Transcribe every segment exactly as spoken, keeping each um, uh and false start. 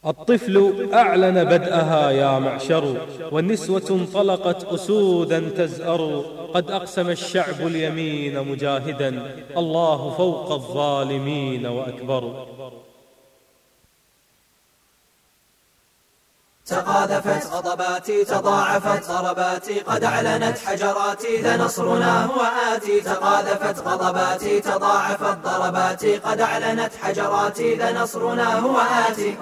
الطفل أعلن بدءها يا معشر، والنسوة انطلقت أسودا تزأر. قد أقسم الشعب اليمين مجاهدا، الله فوق الظالمين وأكبر. تقاذفت غضباتي تضاعفت ضرباتي، قد أعلنت حجراتي ذا نصرنا هو آتي. تقاذفت غضباتي تضاعفت ضرباتي، قد أعلنت حجراتي ذا نصرنا هو آتي.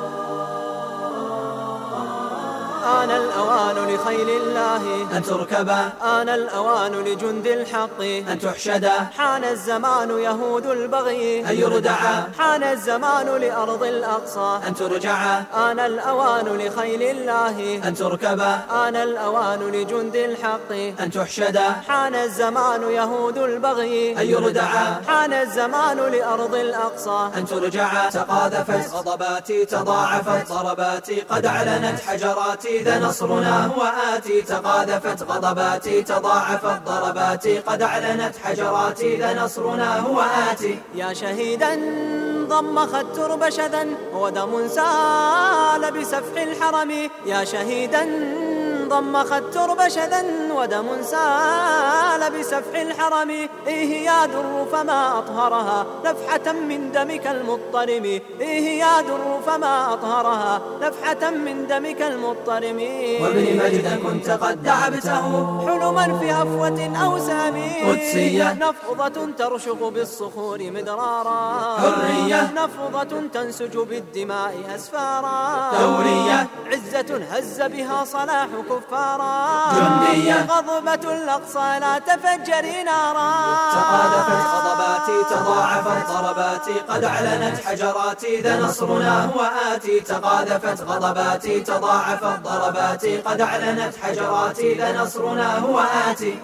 آن الأوان لخيل الله أن تركبا، آن الأوان لجند الحق أن تحشدا. حان الزمان يهود البغي أن يردعا، حان الزمان لأرض الأقصى أن ترجعا. آن الأوان لخيل الله أن تركبا، آن الأوان لجند الحق أن تحشدا. حان الزمان يهود البغي أن يردعا، حان الزمان لأرض الأقصى أن ترجعا. تقاذفت غضباتي تضاعفت ضرباتي، قد أعلنت حجراتي ذا نصرنا هو آتي. تقاذفت غضباتي تضاعفت ضرباتي، قد أعلنت حجراتي ذا نصرنا هو آتي. يا شهيدا ضمخ الترب شذا ودم سال بسفح الحرم، يا شهيدا ضمخ الترب شذا ودم سال بسفح الحرم. إيه يا در فما أطهرها نفحة من دمك المضطرم، إيه يا در فما أطهرها نفحة من دمك المضطرم. وابن مجد كنت قد دعبته حلما في أفوة أو سامي، قدسية نفضة ترشق بالصخور مدرارا، حرية نفضة تنسج بالدماء أسفارا، ثورية عزة هز بها صلاح كفارا، جندية غضبة الأقصى لا تفجري نارا. تقاذفت غضباتي تضاعفت ضرباتي، قد أعلنت حجراتي ذا نصرنا هو آتي. تقاذفت غضباتي تضاعفت ضرباتي، قد أعلنت حجراتي ذا نصرنا هو آتي.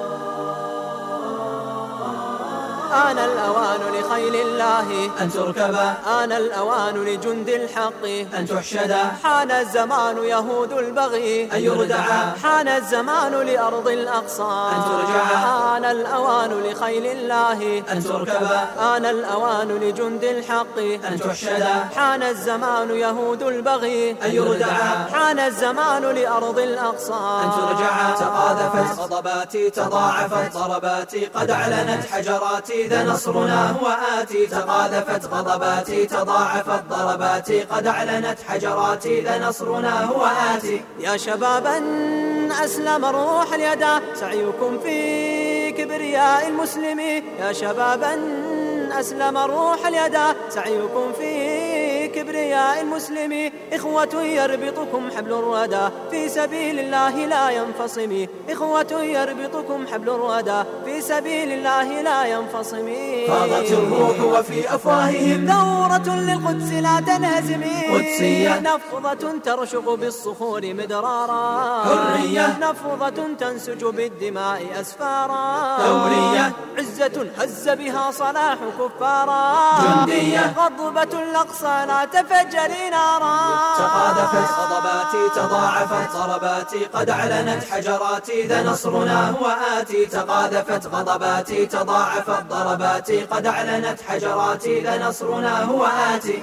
آن الأوان لخيل الله أن تركبا، آن الأوان لجند الحق أن تحشدا. حان الزمان يهود البغي أن يردعا، حان الزمان لأرض الأقصى أن ترجعا. آن الأوان لخيل الله أن تركبا، آن الأوان لجند الحق أن تحشدا. حان الزمان يهود البغي أن يردعا، حان الزمان لأرض الأقصى أن ترجعا. تقاذفت غضباتي تضاعفت ضرباتي، قد أعلنت حجراتي ذا نصرنا هو آتي. تقاذفت غضباتي تضاعفت ضرباتي، قد أعلنت حجراتي ذا نصرنا هو آتي. يا شبابا أسلم الروح اليدا سعيكم في كبرياء المسلمين، يا شبابا أسلم الروح اليدا سعيكم في كبرياء المسلمين. إخوة يربطكم حبل الردى في سبيل الله لا ينفصم، إخوة يربطكم حبل الردى في سبيل الله لا ينفصم. فاضت الروح وفي أفواههم ثورة للقدس لا تنهزم، قدسية نفضة ترشق بالصخور مدرارا، حرية نفضة تنسج بالدماء أسفارا، ثورية عزة هز بها صلاح كفارا، جندية غضبة الأقصى لا تفجري نارا. تقاذفت غضباتي تضاعفت ضرباتي، قد أعلنت حجراتي ذا نصرنا هو آتي. تقاذفت غضباتي تضاعفت ضرباتي، قد أعلنت حجراتي ذا نصرنا هو آتي.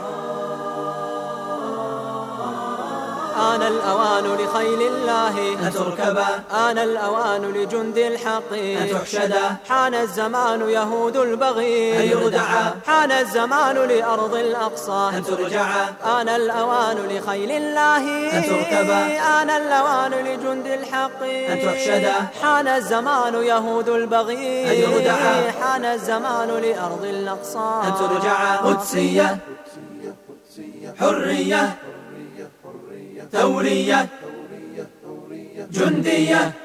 آن الأوان لخيل الله أن تركبا، آن الأوان لجند الحق أن تحشدا. حان الزمان يهود البغي أن يردعا، حان الزمان لأرض الأقصى أن ترجعا. آن الأوان لخيل الله أن تركبا، آن الأوان لجند الحق أن تحشدا. حان الزمان يهود البغي أن يردعا، حان الزمان لأرض الأقصى أن ترجعا. قدسية حرية ثورية جندية